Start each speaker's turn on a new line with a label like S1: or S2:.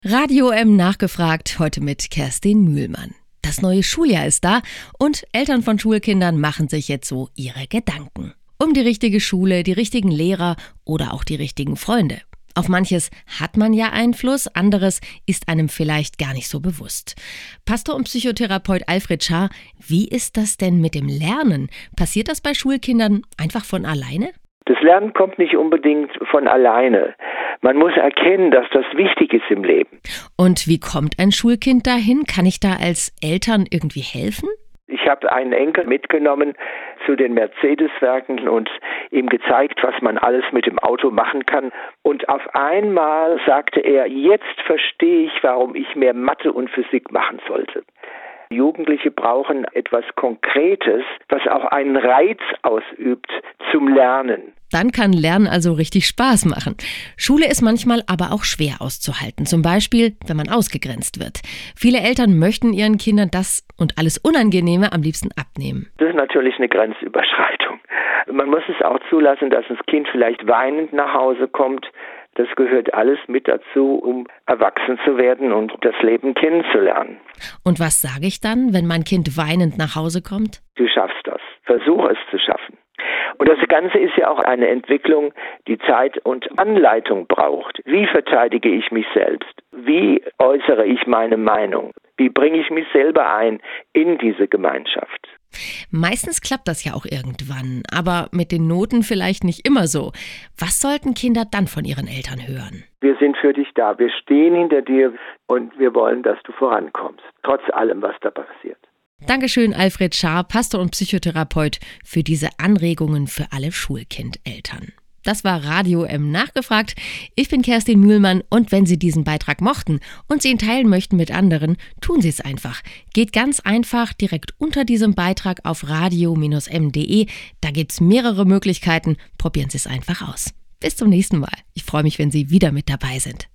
S1: Radio M nachgefragt, heute mit Kerstin Mühlmann. Das neue Schuljahr ist da und Eltern von Schulkindern machen sich jetzt so ihre Gedanken. Um die richtige Schule, die richtigen Lehrer oder auch die richtigen Freunde. Auf manches hat man ja Einfluss, anderes ist einem vielleicht gar nicht so bewusst. Pastor und Psychotherapeut Alfred Schaar, wie ist das denn mit dem Lernen? Passiert das bei Schulkindern einfach von alleine?
S2: Das Lernen kommt nicht unbedingt von alleine. Man muss erkennen, dass das wichtig ist im Leben.
S1: Und wie kommt ein Schulkind dahin? Kann ich da als Eltern irgendwie helfen?
S2: Ich habe einen Enkel mitgenommen zu den Mercedes-Werken und ihm gezeigt, was man alles mit dem Auto machen kann. Und auf einmal sagte er, jetzt verstehe ich, warum ich mehr Mathe und Physik machen sollte. Jugendliche brauchen etwas Konkretes, was auch einen Reiz ausübt zum Lernen.
S1: Dann kann Lernen also richtig Spaß machen. Schule ist manchmal aber auch schwer auszuhalten. Zum Beispiel, wenn man ausgegrenzt wird. Viele Eltern möchten ihren Kindern das und alles Unangenehme am liebsten abnehmen.
S2: Das ist natürlich eine Grenzüberschreitung. Man muss es auch zulassen, dass das Kind vielleicht weinend nach Hause kommt. Das gehört alles mit dazu, um erwachsen zu werden und das Leben kennenzulernen.
S1: Und was sage ich dann, wenn mein Kind weinend nach Hause kommt?
S2: Du schaffst das. Versuch es zu schaffen. Und das Ganze ist ja auch eine Entwicklung, die Zeit und Anleitung braucht. Wie verteidige ich mich selbst? Wie äußere ich meine Meinung? Wie bringe ich mich selber ein in diese Gemeinschaft?
S1: Meistens klappt das ja auch irgendwann, aber mit den Noten vielleicht nicht immer so. Was sollten Kinder dann von ihren Eltern hören?
S2: Wir sind für dich da, wir stehen hinter dir und wir wollen, dass du vorankommst, trotz allem, was da passiert.
S1: Dankeschön, Alfred Schaar, Pastor und Psychotherapeut, für diese Anregungen für alle Schulkindeltern. Das war Radio M nachgefragt. Ich bin Kerstin Mühlmann und wenn Sie diesen Beitrag mochten und Sie ihn teilen möchten mit anderen, tun Sie es einfach. Geht ganz einfach direkt unter diesem Beitrag auf radio-m.de. Da gibt es mehrere Möglichkeiten. Probieren Sie es einfach aus. Bis zum nächsten Mal. Ich freue mich, wenn Sie wieder mit dabei sind.